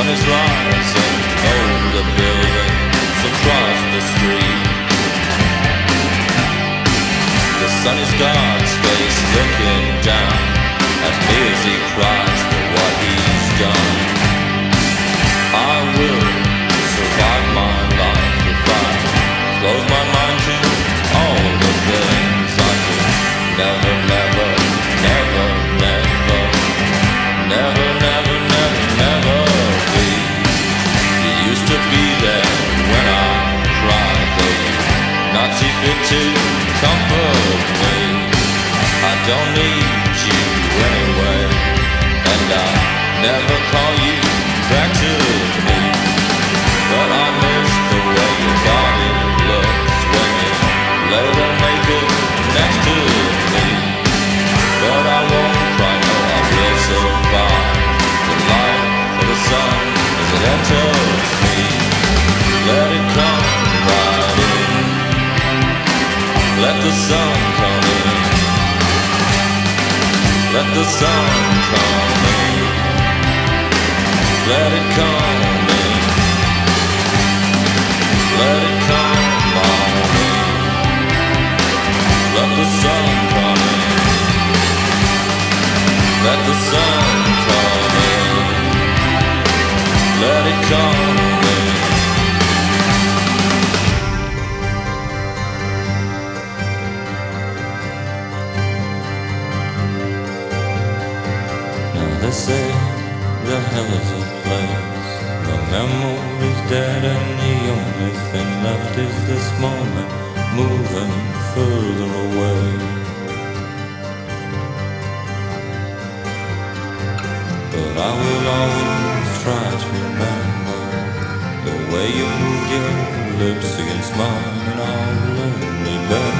sun is rising over the buildings across the street. The sun is God's face looking down at me as he cries for what he's done. I will survive my life if I close my mind to all the things I could never, never, never, never, never, never, never, never be. You used to be there when I cried, though you not see fit to comfort me. I don't need you anyway, and I never call you back to me. But I miss the way your body looks when you lay there naked next to me. But I won't cry, no, I will survive the light of the sun as it enters me. Let it come right in. Let the sun come in. Let the sun come in. Let it come in. Let it come on in. Let the sun come in. Let the sun come in. Let it come in. Now they say the hell is a place. The memory's dead and the only thing left is this moment moving further away. But I will always try to remember the way you moved your lips against mine in our lonely bed.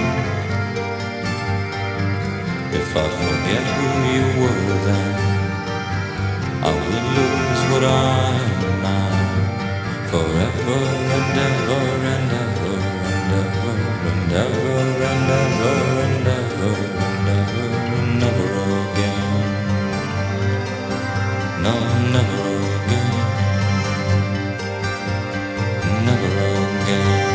If I forget who you were then, I will lose what I am now. Forever and ever and ever and ever and ever and ever and ever and ever and never again. No, never again. Never again.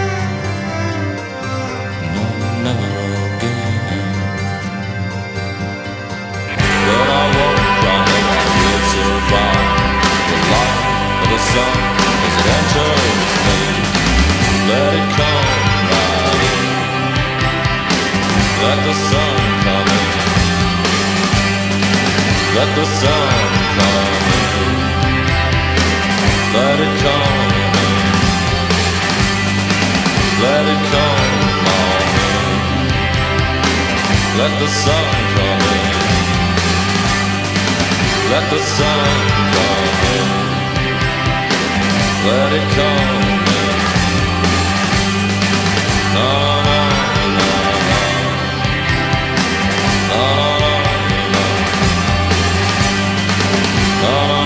No, never again. But I won't cry, no, I will survive the light of the sun as it enters me. Let it come right in. Let the sun come in. Let the sun come in. Let it come in. Let it come on in. Let the sun come in. Let the sun come in. Let it come in. No, no, no, no. No, no, no, no. No, no.